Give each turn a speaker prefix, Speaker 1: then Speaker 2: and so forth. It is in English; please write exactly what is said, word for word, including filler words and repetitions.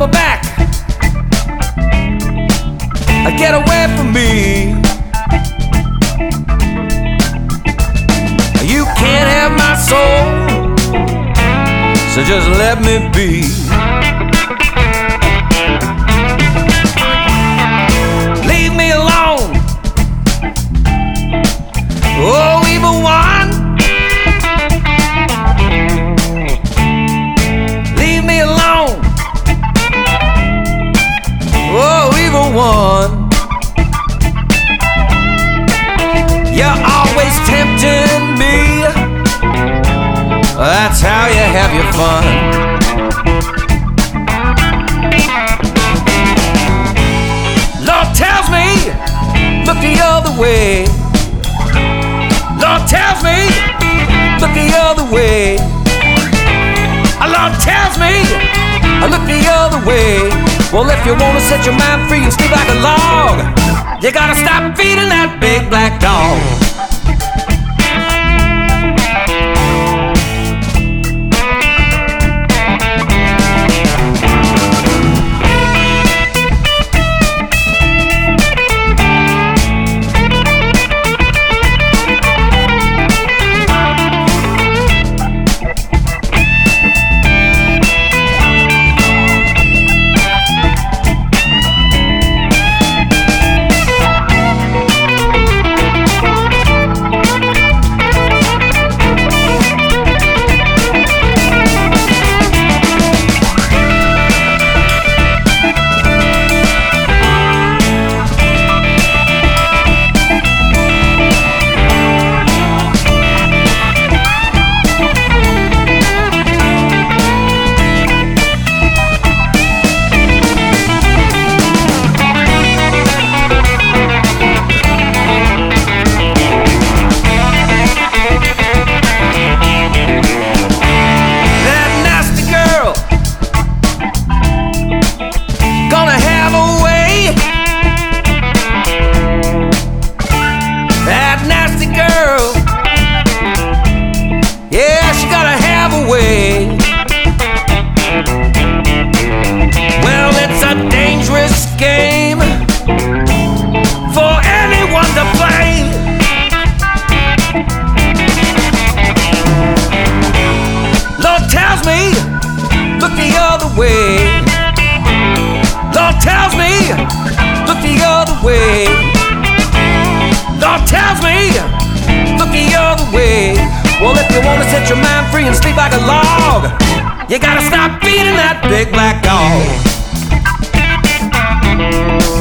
Speaker 1: my back. Get away from me. You can't have my soul, so just let me be. Leave me alone, oh evil one. Leave me alone, oh evil one. You're always tempting me, that's how you have your fun. Lord tells me, look the other way. Lord tells me, look the other way. Lord tells me, look the other way. Well, if you wanna set your mind free and sleep like a log, you gotta stop feeding that big black dog. Lord tells me, look the other way. Lord tells me, look the other way. Well, if you wanna set your mind free and sleep like a log, you gotta stop feeding that big black dog.